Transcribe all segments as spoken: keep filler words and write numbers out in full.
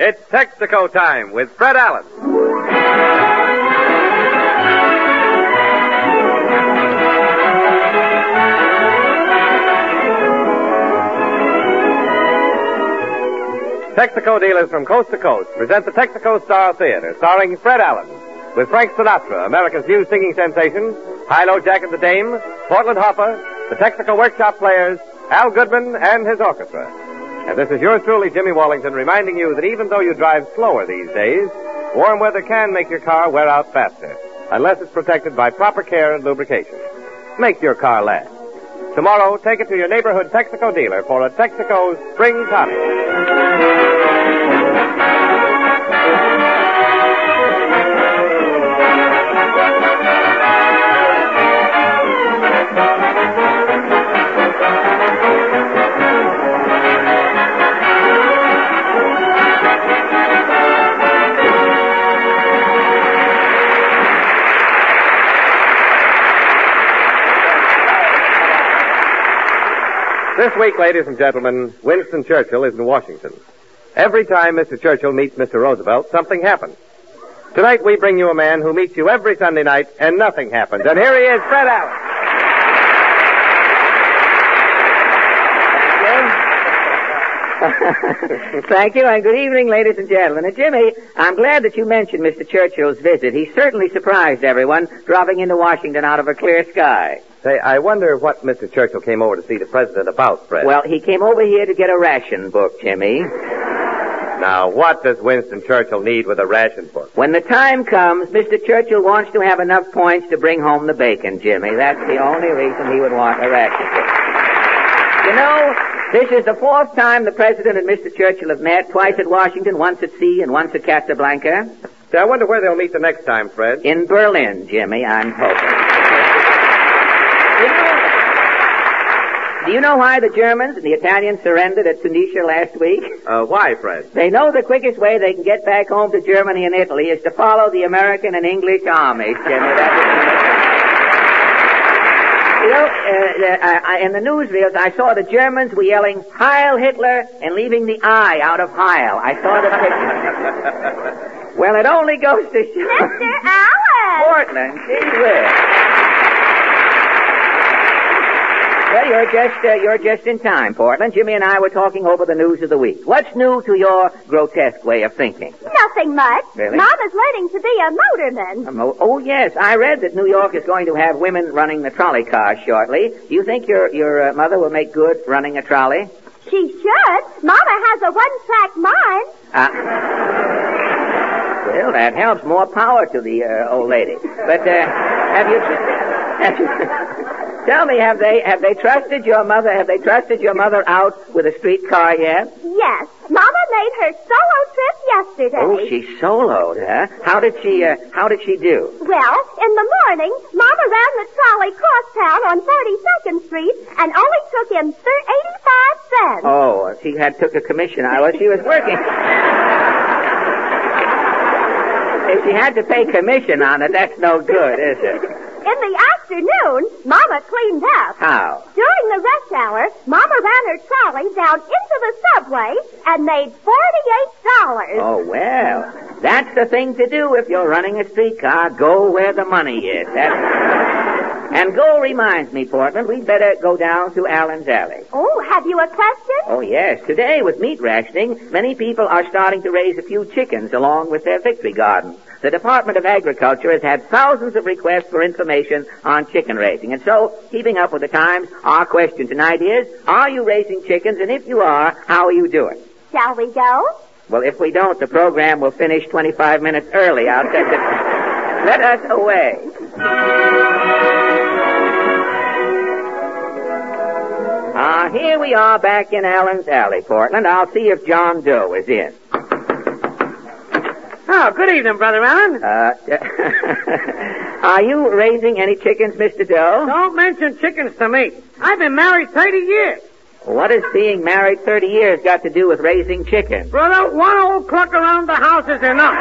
It's Texaco time with Fred Allen. Texaco dealers from coast to coast present the Texaco Star Theater, starring Fred Allen, with Frank Sinatra, America's new singing sensation, Hilo Jack and the Dame, Portland Hopper, the Texaco Workshop Players, Al Goodman, and his orchestra. And this is yours truly, Jimmy Wallington, reminding you that even though you drive slower these days, warm weather can make your car wear out faster, unless it's protected by proper care and lubrication. Make your car last. Tomorrow, take it to your neighborhood Texaco dealer for a Texaco Spring Tonic. This week, ladies and gentlemen, Winston Churchill is in Washington. Every time Mister Churchill meets Mister Roosevelt, something happens. Tonight, we bring you a man who meets you every Sunday night, and nothing happens. And here he is, Fred Allen. Thank you, and good evening, ladies and gentlemen. And Jimmy, I'm glad that you mentioned Mister Churchill's visit. He certainly surprised everyone, dropping into Washington out of a clear sky. Say, I wonder what Mister Churchill came over to see the president about, Fred. Well, he came over here to get a ration book, Jimmy. Now, what does Winston Churchill need with a ration book? When the time comes, Mister Churchill wants to have enough points to bring home the bacon, Jimmy. That's the only reason he would want a ration book. You know, this is the fourth time the president and Mister Churchill have met, twice at Washington, once at sea, and once at Casablanca. Say, I wonder where they'll meet the next time, Fred. In Berlin, Jimmy, I'm hoping. Do you know why the Germans and the Italians surrendered at Tunisia last week? Uh, why, Fred? They know the quickest way they can get back home to Germany and Italy is to follow the American and English armies, Jimmy. That's You know, uh, uh, in the newsreels, I saw the Germans were yelling, Heil Hitler, and leaving the I out of Heil. I saw the picture. Well, it only goes to show... Mister Allen! Portland, gee whiz. Well, you're just, uh, you're just in time, Portland. Jimmy and I were talking over the news of the week. What's new to your grotesque way of thinking? Nothing much. Really? Mama's learning to be a motorman. Um, oh, oh, yes. I read that New York is going to have women running the trolley cars shortly. Do you think your, your uh, mother will make good running a trolley? She should. Mama has a one-track mind. Uh, well, that helps. More power to the uh, old lady. But, uh, have you... Have you Tell me, have they have they trusted your mother? Have they trusted your mother out with a streetcar yet? Yes, Mama made her solo trip yesterday. Oh, she soloed, huh? How did she uh, How did she do? Well, in the morning, Mama ran the trolley cross town on forty-second Street and only took him thir- eighty-five cents. Oh, she had took a commission. I was she was working. If she had to pay commission on it, that's no good, is it? In the afternoon, Mama cleaned up. How? During the rush hour, Mama ran her trolley down into the subway and made forty-eight dollars. Oh, well, that's the thing to do if you're running a streetcar. Go where the money is. That's... And go reminds me, Portland, we'd better go down to Allen's Alley. Oh, have you a question? Oh, yes. Today, with meat rationing, many people are starting to raise a few chickens along with their victory gardens. The Department of Agriculture has had thousands of requests for information on chicken raising. And so, keeping up with the times, our question tonight is, are you raising chickens? And if you are, how are you doing? Shall we go? Well, if we don't, the program will finish twenty-five minutes early. I'll send it. Let us away. Ah, uh, here we are back in Allen's Alley, Portland. I'll see if John Doe is in. Oh, good evening, Brother Allen. Uh, are you raising any chickens, Mister Doe? Don't mention chickens to me. I've been married thirty years. What has being married thirty years got to do with raising chickens? Brother, one old cluck around the house is enough.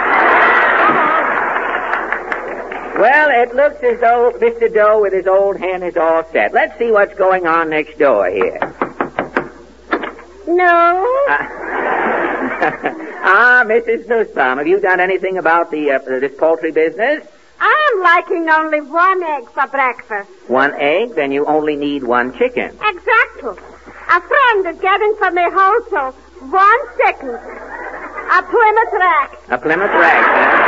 Well, it looks as though Mister Doe with his old hen is all set. Let's see what's going on next door here. No. Uh, Ah, Missus Nussbaum, have you done anything about the uh, this poultry business? I'm liking only one egg for breakfast. One egg? Then you only need one chicken. Exactly. A friend is getting for me also one chicken. A Plymouth Rock. A Plymouth Rock,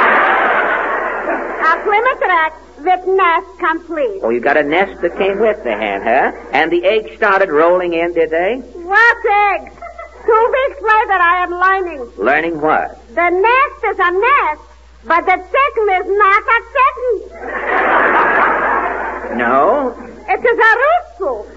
A Plymouth Rock with nest complete. Oh, you got a nest that came with the hen, huh? And the eggs started rolling in, did they? What eggs? Two weeks later I am learning. Learning what? The nest is a nest, but the chicken is not a chicken. No? It is a rooster.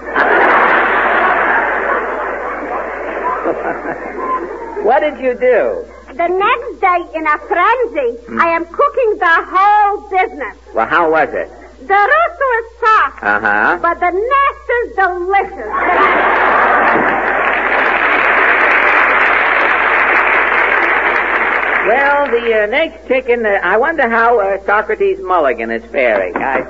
What did you do? The next day, in a frenzy, mm. I am cooking the whole business. Well, how was it? The rooster is soft, uh-huh. but the nest is delicious. Well, the uh, next chicken, uh, I wonder how uh, Socrates Mulligan is faring. I...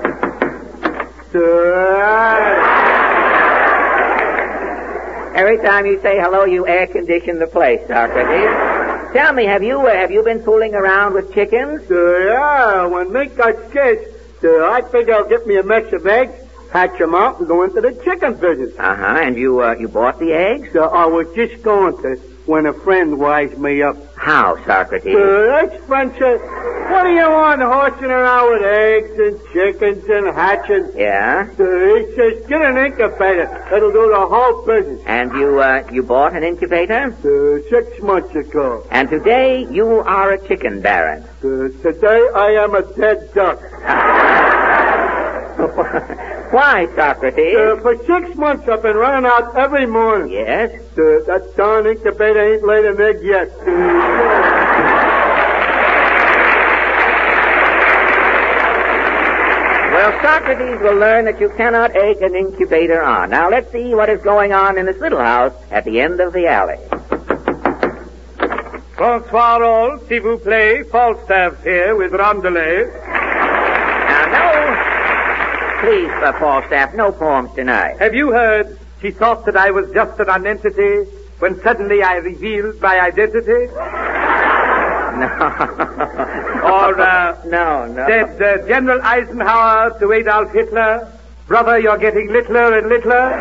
Every time you say hello, you air condition the place, Socrates. Tell me, have you uh, have you been fooling around with chickens? Uh, yeah, when Mink got scarce, uh, I figured I'll get me a mix of eggs, hatch them out, and go into the chicken business. Uh-huh, and you uh, you bought the eggs? Uh, I was just going to when a friend wised me up. How, Socrates? Uh, this friend said, what do you want horsing around with eggs and chickens and hatching? Yeah? Uh, he says, get an incubator. It'll do the whole business. And you uh, you bought an incubator? Uh, six months ago. And today you are a chicken baron. Uh, today I am a dead duck. Why, Socrates? Uh, for six months I've been running out every morning. Yes? Uh, that darn incubator ain't laid an egg yet. Uh, Well, Socrates will learn that you cannot egg an incubator on. Now, let's see what is going on in this little house at the end of the alley. Bonsoir all, s'il vous plaît. Falstaff's here with Rondelet. Now, no... Please, uh, Falstaff, no poems tonight. Have you heard? She thought that I was just a nonentity when suddenly I revealed my identity. No. Or, uh, no, no. said uh, General Eisenhower to Adolf Hitler, brother, you're getting littler and littler.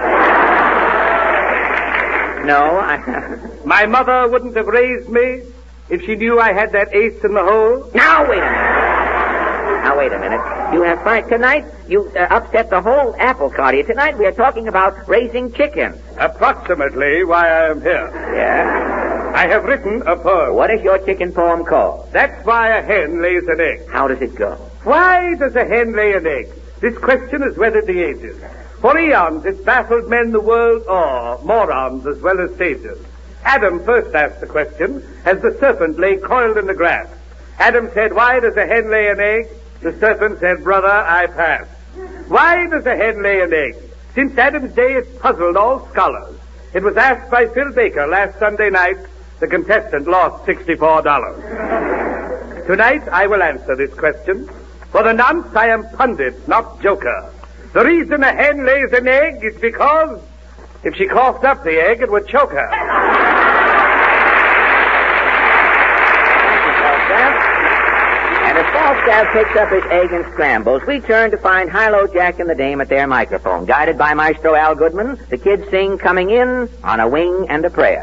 No, I... My mother wouldn't have raised me if she knew I had that ace in the hole. Now, wait a minute. Now, wait a minute. You have fight tonight. You uh, upset the whole apple cart here. Tonight we are talking about raising chickens. Approximately why I am here. Yeah? I have written a poem. What is your chicken poem called? That's why a hen lays an egg. How does it go? Why does a hen lay an egg? This question has weathered the ages. For eons it baffled men the world o'er, morons as well as sages. Adam first asked the question as the serpent lay coiled in the grass. Adam said, why does a hen lay an egg? The serpent said, brother, I pass. Why does a hen lay an egg? Since Adam's day it's puzzled all scholars. It was asked by Phil Baker last Sunday night. The contestant lost sixty-four dollars. Tonight I will answer this question. For the nonce I am pundit, not joker. The reason a hen lays an egg is because if she coughed up the egg, it would choke her. And as Falstaff picks up his egg and scrambles, we turn to find Hilo Jack and the Dame at their microphone. Guided by Maestro Al Goodman, the kids sing Coming In on a Wing and a Prayer.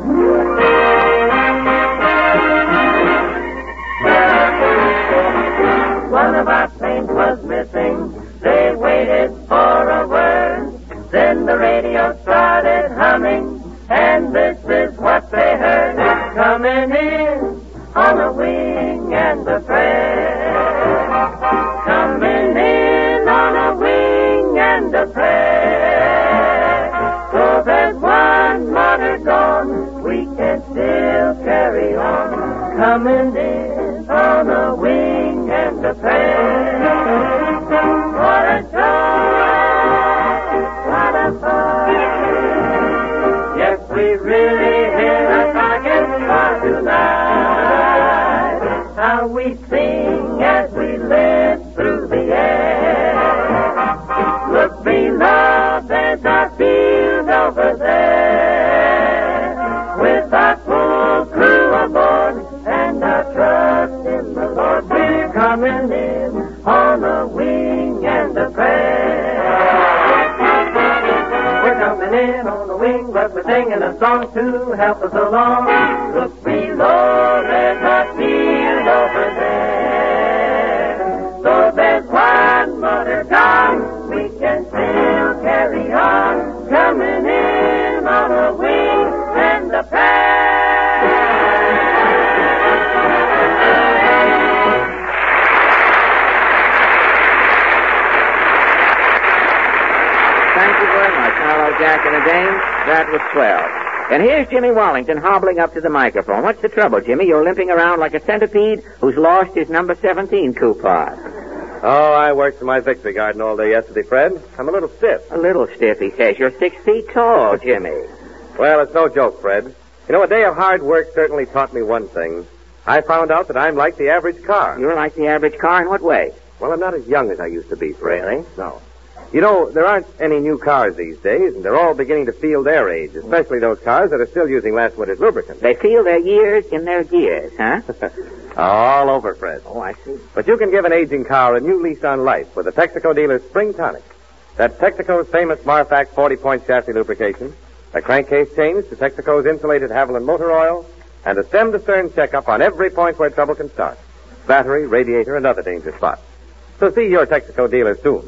One of our planes was missing. They waited for a word. Then the radio started humming, and this is what they heard. Coming in on a wing and a prayer. Coming in on a wing and a prayer. So there's one martyr gone, we can still carry on. Coming in on a wing and a prayer. What a joy, what a fun. Yes, we really hit a target for tonight. How we sing as we live through the air. Look below, there's our field over there. With our full crew coming in on the wing, but we're singing a song to help us along. Look below, there's a field over there. So there's one mother tongue, we can still carry on, coming in on a wing and a pass. Thank you very much, Harlow, Jack, and the Dame. That was swell. And here's Jimmy Wallington hobbling up to the microphone. What's the trouble, Jimmy? You're limping around like a centipede who's lost his number seventeen coupon. Oh, I worked in my victory garden all day yesterday, Fred. I'm a little stiff. A little stiff, he says. You're six feet tall, Jimmy. Well, it's no joke, Fred. You know, a day of hard work certainly taught me one thing. I found out that I'm like the average car. You're like the average car in what way? Well, I'm not as young as I used to be, Fred. Really? No. You know, there aren't any new cars these days, and they're all beginning to feel their age, especially those cars that are still using last winter's lubricant. They feel their years in their gears, huh? All over, Fred. Oh, I see. But you can give an aging car a new lease on life with the Texaco dealer's Spring Tonic. That's Texaco's famous Marfac forty-point chassis lubrication, a crankcase change to Texaco's insulated Haviland motor oil, and a stem-to-stern checkup on every point where trouble can start. Battery, radiator, and other danger spots. So see your Texaco dealer soon.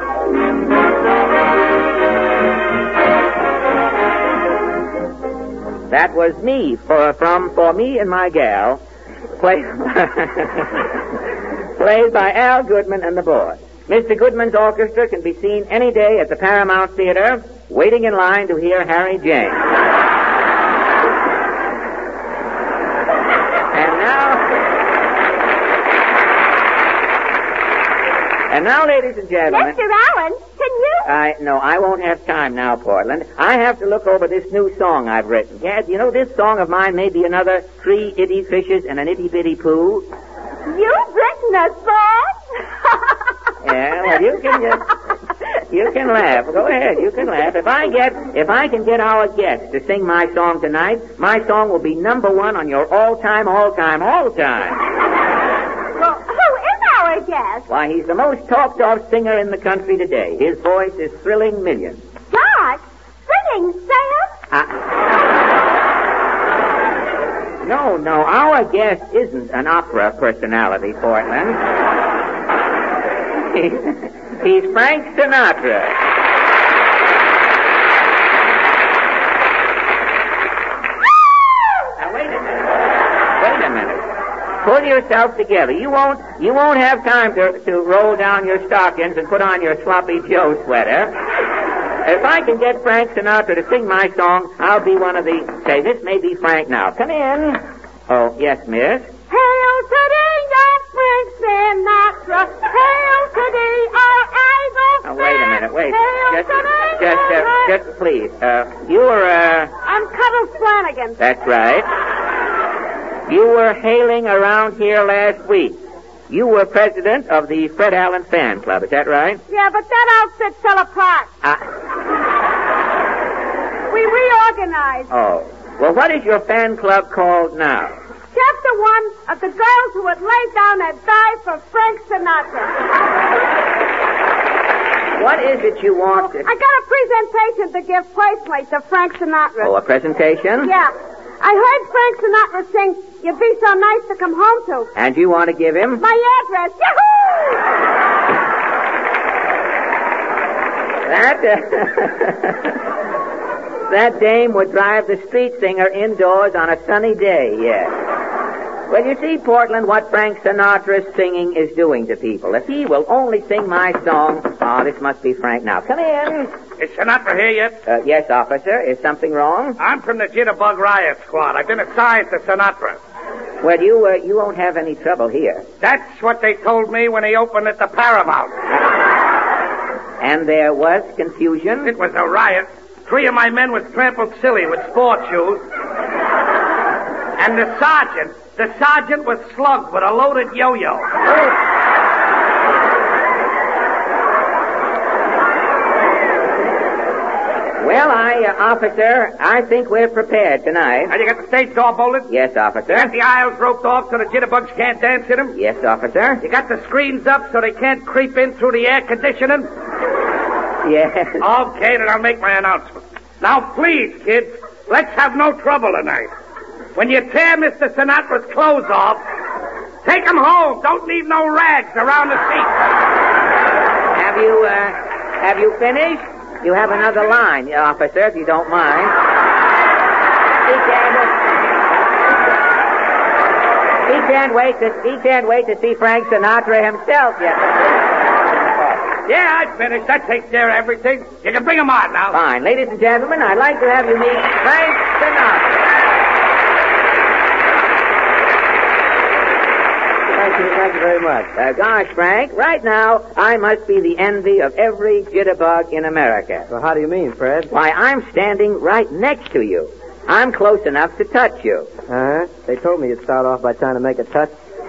That was me, for, from For Me and My Gal, played, played by Al Goodman and the Boys. Mister Goodman's orchestra can be seen any day at the Paramount Theater, waiting in line to hear Harry James. And now... And now, ladies and gentlemen... Mister Allen, can you... I No, I won't have time now, Portland. I have to look over this new song I've written. Gad, you know this song of mine may be another three itty fishes and an itty-bitty poo? You've written a song? Yeah, well, you can just... You can laugh. Go ahead, you can laugh. If I get... If I can get our guest to sing my song tonight, my song will be number one on your all-time, all-time, all-time. Well, who is our guest? Why, he's the most talked-of singer in the country today. His voice is thrilling millions. George, singing, Sam? Uh, no, no, our guest isn't an opera personality, Portland. He's, he's Frank Sinatra. Now, wait a minute. Wait a minute. Pull yourself together. You won't, you won't have time to, to roll down your stockings and put on your sloppy Joe sweater. If I can get Frank Sinatra to sing my song, I'll be one of the... Say, this may be Frank now. Come in. Oh, yes, miss? Hail to thee, young Frank Sinatra. Hail to thee, our idol. Oh, wait a minute, wait. Hail Just, to thee, just, uh, just please. Uh, you were, uh... I'm Cuddles Flanagan. That's right. You were hailing around here last week. You were president of the Fred Allen Fan Club, is that right? Yeah, but that outfit fell apart. Uh, We reorganized. oh. Well, what is your fan club called now? Chapter one of the girls who would lay down and die for Frank Sinatra. What is it you want to... I got a presentation to give personally to Frank Sinatra. Oh, a presentation? Yeah. I heard Frank Sinatra sing, "You'd Be So Nice to Come Home To." And you want to give him? My address. Yahoo! That, uh, that dame would drive the street singer indoors on a sunny day, yes. Well, you see, Portland, what Frank Sinatra's singing is doing to people. If he will only sing my song... Oh, this must be Frank now. Come in. Is Sinatra here yet? Uh, yes, officer. Is something wrong? I'm from the Jitterbug Riot Squad. I've been assigned to Sinatra. Well, you, uh, you won't have any trouble here. That's what they told me when he opened at the Paramount. And there was confusion? It was a riot. Three of my men was trampled silly with sport shoes. And the sergeant, the sergeant was slugged with a loaded yo-yo. Well, I, uh, officer, I think we're prepared tonight. Now, you got the stage door bolted? Yes, officer. You got the aisles roped off so the jitterbugs can't dance in them? Yes, officer. You got the screens up so they can't creep in through the air conditioning? Yes. Okay, then I'll make my announcement. Now, please, kids, let's have no trouble tonight. When you tear Mister Sinatra's clothes off, take him home. Don't leave no rags around the seat. Have you, uh, have you finished? You have another line, officer, if you don't mind. He can't, he can't wait to, he can't wait to see Frank Sinatra himself yet. Yeah, I finished. That takes care of everything. You can bring him on now. Fine. Ladies and gentlemen, I'd like to have you meet Frank Sinatra. Thank you, thank you very much. Uh, gosh, Frank, right now, I must be the envy of every jitterbug in America. Well, how do you mean, Fred? Why, I'm standing right next to you. I'm close enough to touch you. Uh-huh. They told me you'd start off by trying to make a touch.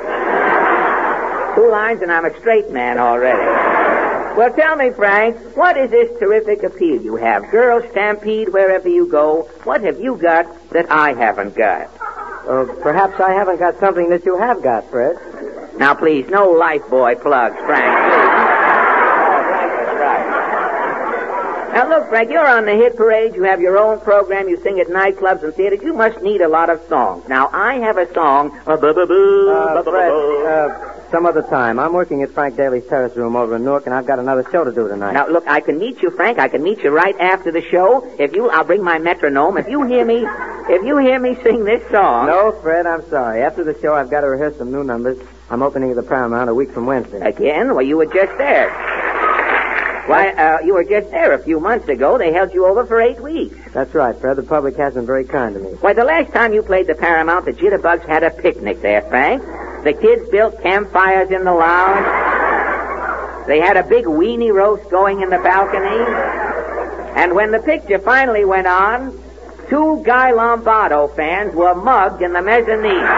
Two lines and I'm a straight man already. Well, tell me, Frank, what is this terrific appeal you have? Girls stampede wherever you go. What have you got that I haven't got? Well, perhaps I haven't got something that you have got, Fred. Now, please, no Lifebuoy plugs, Frank. Please. Oh, Frank, that's right. Now, look, Frank, you're on the hit parade. You have your own program. You sing at nightclubs and theaters. You must need a lot of songs. Now, I have a song. Uh, uh, Fred, uh, some other time. I'm working at Frank Daly's terrace room over in Newark, and I've got another show to do tonight. Now, look, I can meet you, Frank. I can meet you right after the show. If you, I'll bring my metronome. If you hear me, if you hear me sing this song. No, Fred, I'm sorry. After the show, I've got to rehearse some new numbers. I'm opening the Paramount a week from Wednesday. Again? Well, you were just there. Why, uh, you were just there a few months ago. They held you over for eight weeks. That's right, Fred. The public has been very kind to me. Why, the last time you played the Paramount, the Jitterbugs had a picnic there, Frank. The kids built campfires in the lounge. They had a big weenie roast going in the balcony. And when the picture finally went on, two Guy Lombardo fans were mugged in the mezzanine.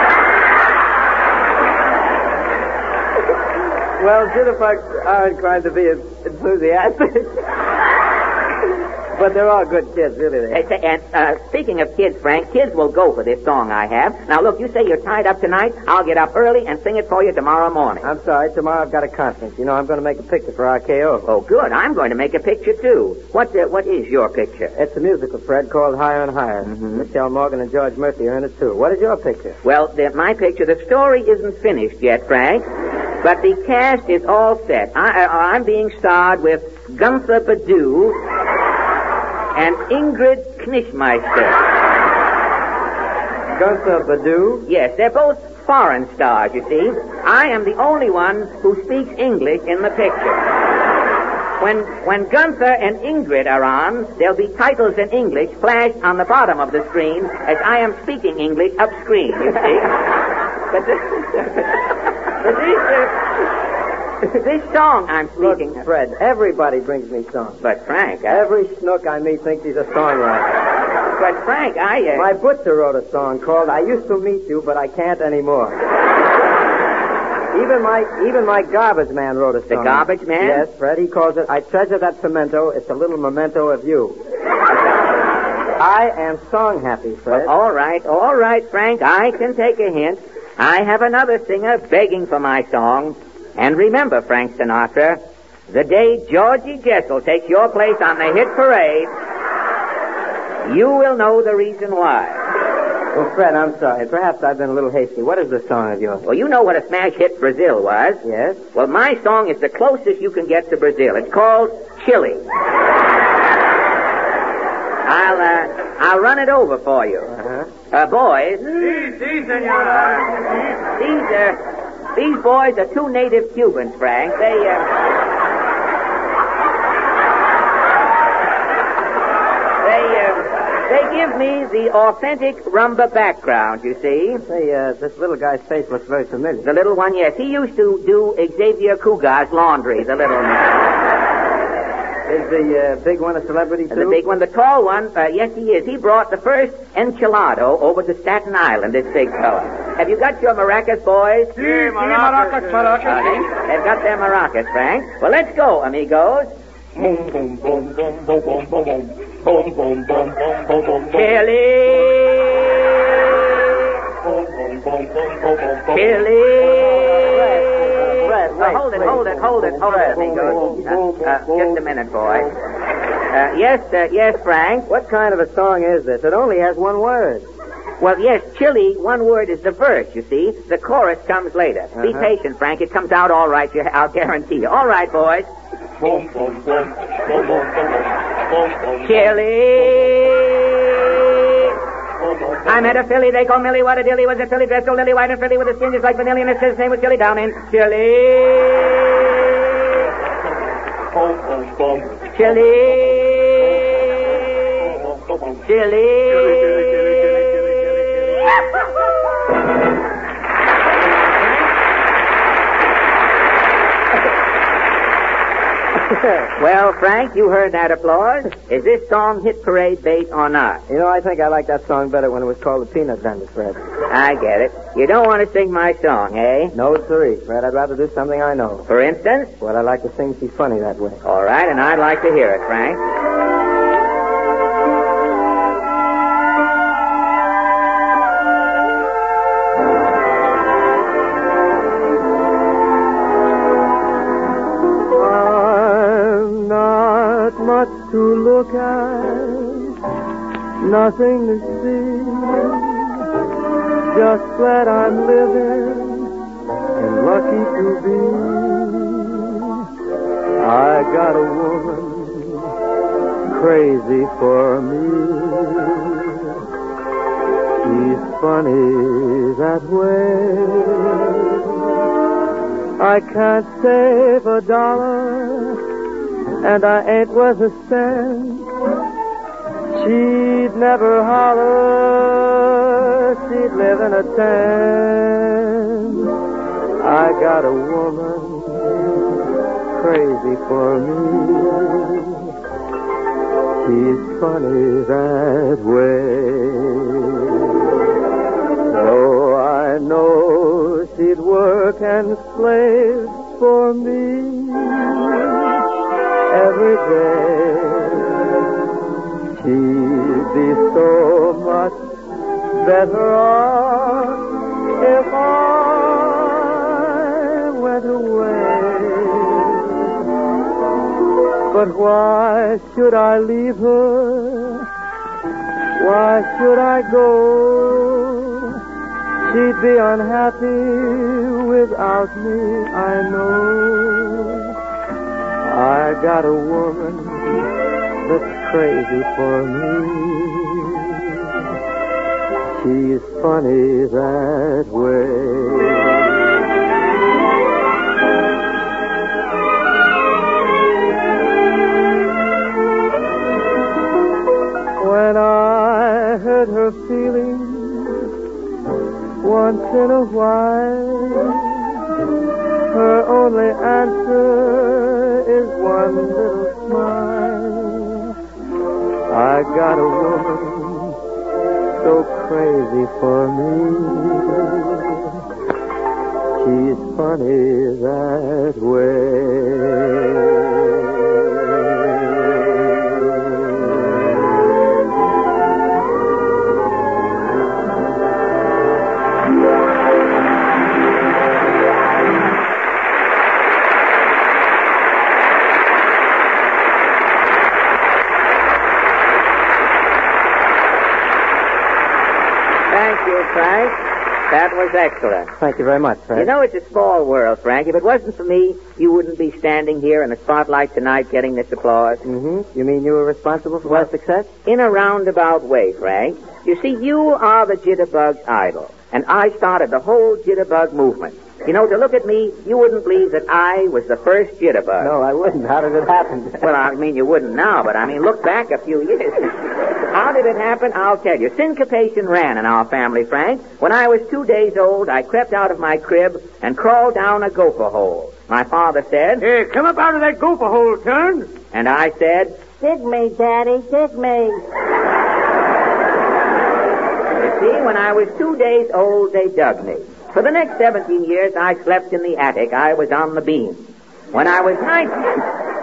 Well, jitterbugs are inclined to be enthusiastic. But they're all good kids, really. They are. And uh, speaking of kids, Frank, kids will go for this song I have. Now, look, you say you're tied up tonight. I'll get up early and sing it for you tomorrow morning. I'm sorry. Tomorrow I've got a conference. You know, I'm going to make a picture for R K O. Oh, good. I'm going to make a picture, too. What uh, What is your picture? It's a musical, Fred, called Higher and Higher. Mm-hmm. Michelle Morgan and George Murphy are in it, too. What is your picture? Well, the, my picture, the story isn't finished yet, Frank. But the cast is all set. I, I, I'm being starred with Gunther Badu and Ingrid Knishmeister. Gunther Badu? Yes, they're both foreign stars, you see. I am the only one who speaks English in the picture. When when Gunther and Ingrid are on, there'll be titles in English flashed on the bottom of the screen as I am speaking English upscreen, you see. But this... But this, uh, this song I'm speaking... Look, Fred, everybody brings me songs. But, Frank, I... Every snook I meet thinks he's a songwriter. But, Frank, I... Uh... My butcher wrote a song called I Used to Meet You, But I Can't Anymore. even my even my garbage man wrote a song. The garbage man? Yes, Fred. He calls it I Treasure That Pimento. It's a little memento of you. I am song happy, Fred. Well, all right, all right, Frank. I can take a hint. I have another singer begging for my song. And remember, Frank Sinatra, the day Georgie Jessel takes your place on the hit parade, you will know the reason why. Well, Fred, I'm sorry. Perhaps I've been a little hasty. What is the song of yours? Well, you know what a smash hit Brazil was. Yes. Well, my song is the closest you can get to Brazil. It's called Chile. I'll, uh, I'll run it over for you. Uh-huh. Uh, boys. Si, si, senora. These, uh, these boys are two native Cubans, Frank. They, uh... They, uh... They give me the authentic rumba background, you see. Say, uh, this little guy's face looks very familiar. The little one, yes. He used to do Xavier Cougar's laundry, the little man. Is the uh, big one a celebrity, too? The big one, the tall one, uh, yes, he is. He brought the first enchilado over to Staten Island, this big fella. Have you got your maracas, boys? Si, si, maracas, maracas. Uh, they've got their maracas, Frank. Well, let's go, amigos. Boom, boom, boom, boom, boom, boom, boom, boom, boom, boom, boom, boom, boom, Chile. boom, boom, boom, boom, boom, boom, Chile. Fred, Uh, hold it, hold it, hold it, hold it, amigos. Uh, uh, just a minute, boy. Uh, yes, uh, yes, Frank. What kind of a song is this? It only has one word. Well, yes, chili, one word is the verse, you see. The chorus comes later. Uh-huh. Be patient, Frank. It comes out all right, you, I'll guarantee you. All right, boys. Boom, boom, boom. Boom, boom, boom, boom. Chili. I met a filly, they call Millie. What a dilly was a filly dressed so lily white and frilly with a skin just like vanilla, and his name was Chili down in Chili. Boom, boom, boom. Chili. Chili. Well, Frank, you heard that applause. Is this song hit parade bait or not? You know, I think I like that song better when it was called The Peanut Vendor, Fred. I get it. You don't want to sing my song, eh? No, sirree, Fred. I'd rather do something I know. For instance? Well, I like to sing She's Funny That Way. All right, and I'd like to hear it, Frank. To look at, nothing to see, just glad I'm living and lucky to be. I got a woman crazy for me. She's funny that way. I can't save a dollar, and I ain't worth a cent. She'd never holler, she'd live in a tent. I got a woman crazy for me. She's funny that way. So I know she'd work and slave for me every day. She'd be so much better off if I went away. But why should I leave her? Why should I go? She'd be unhappy without me, I know. I got a woman that's crazy for me. She's funny that way. When I hurt her feelings once in a while, her only answer is one little smile. I got a woman so crazy for me. She's funny that way. Frank, that was excellent. Thank you very much, Fred. You know, it's a small world, Frank. If it wasn't for me, you wouldn't be standing here in the spotlight tonight getting this applause. Mm-hmm. You mean you were responsible for my success? In a roundabout way, Frank. You see, you are the Jitterbug's idol, and I started the whole Jitterbug movement. You know, to look at me, you wouldn't believe that I was the first Jitterbug. No, I wouldn't. How did it happen? Well, I mean, you wouldn't now, but I mean, look back a few years. How did it happen? I'll tell you. Syncopation ran in our family, Frank. When I was two days old, I crept out of my crib and crawled down a gopher hole. My father said, "Hey, come up out of that gopher hole, Turn." And I said, "Dig me, Daddy, dig me." You see, when I was two days old, they dug me. For the next seventeen years, I slept in the attic. I was on the beam. When I was nineteen...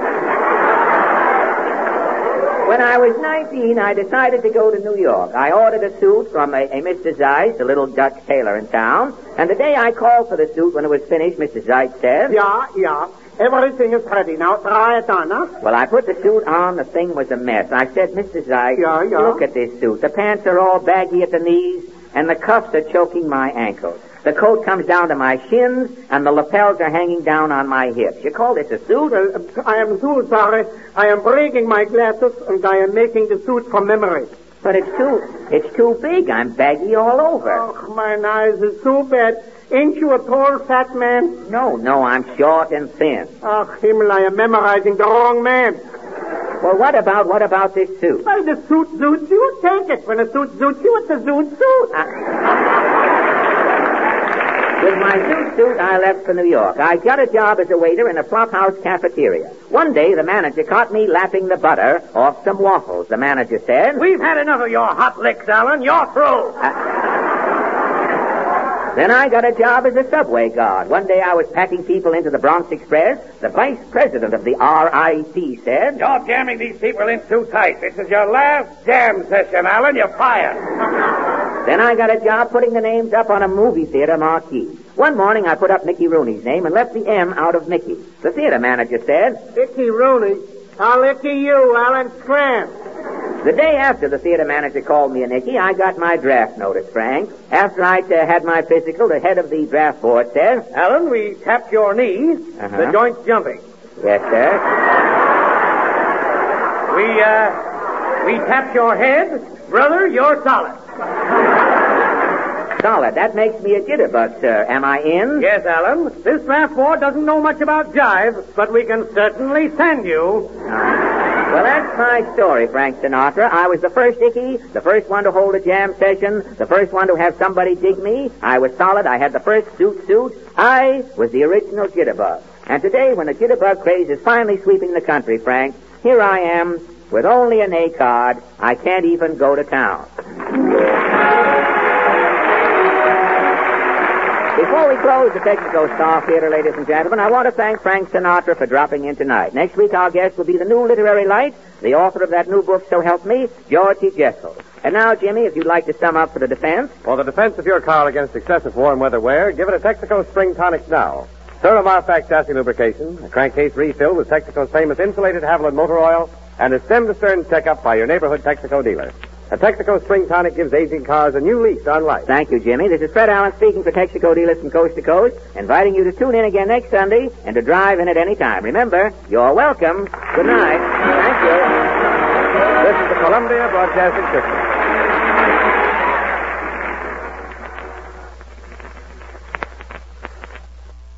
When I was nineteen, I decided to go to New York. I ordered a suit from a, a Mister Zeiss, a little Dutch tailor in town, and the day I called for the suit, when it was finished, Mister Zeiss said... Yeah, yeah. Everything is ready. Now try it on, huh? Well, I put the suit on. The thing was a mess. I said, Mister Zeig, Yeah, yeah. look at this suit. The pants are all baggy at the knees, and the cuffs are choking my ankles. The coat comes down to my shins, and the lapels are hanging down on my hips. You call this a suit? Well, I am so sorry. I am breaking my glasses, and I am making the suit from memory. But it's too, it's too big. I'm baggy all over. Oh, my eyes is so bad. Ain't you a tall, fat man? No, no, I'm short and thin. Oh, Himmel, I am memorizing the wrong man. Well, what about, what about this suit? Well, the suit suits you. Take it. When a suit suits you, it's a suit suit. Uh, With my suit suit, I left for New York. I got a job as a waiter in a flophouse cafeteria. One day, the manager caught me lapping the butter off some waffles. The manager said, We've had enough of your hot licks, Alan. You're through. Uh, Then I got a job as a subway guard. One day I was packing people into the Bronx Express. The vice president of the R I T said, You're jamming these people in too tight. This is your last jam session, Alan. You're fired. Then I got a job putting the names up on a movie theater marquee. One morning I put up Mickey Rooney's name and left the M out of Mickey. The theater manager said, Mickey Rooney. I'll licky you, Alan Scram. The day after the theater manager called me a Nicky, I got my draft notice, Frank. After I'd uh, had my physical, the head of the draft board said, Alan, we tapped your knees. Uh-huh. The joint's jumping. Yes, sir. We, uh, we tapped your head. Brother, you're solid. Solid. That makes me a jitterbug, sir. Am I in? Yes, Alan. This draft board doesn't know much about jive, but we can certainly send you. Well, that's my story, Frank Sinatra. I was the first Icky, the first one to hold a jam session, the first one to have somebody dig me. I was solid. I had the first suit suit. I was the original jitterbug. And today, when the jitterbug craze is finally sweeping the country, Frank, here I am with only an A card. I can't even go to town. Before we close the Technico Star Theater, ladies and gentlemen, I want to thank Frank Sinatra for dropping in tonight. Next week, our guest will be the new literary light, the author of that new book, So Help Me, George T. Jessel. And now, Jimmy, if you'd like to sum up for the defense. For the defense of your car against excessive warm weather wear, give it a Texaco Spring Tonic now. Stir a Marfax chassis lubrication, a crankcase refill with Texaco's famous insulated Haviland motor oil, and a stem-to-stern checkup by your neighborhood Texaco dealer. A Texaco Spring Tonic gives aging cars a new lease on life. Thank you, Jimmy. This is Fred Allen speaking for Texaco dealers from coast to coast, inviting you to tune in again next Sunday and to drive in at any time. Remember, you're welcome. Good night. Thank you. This is the Columbia Broadcasting System.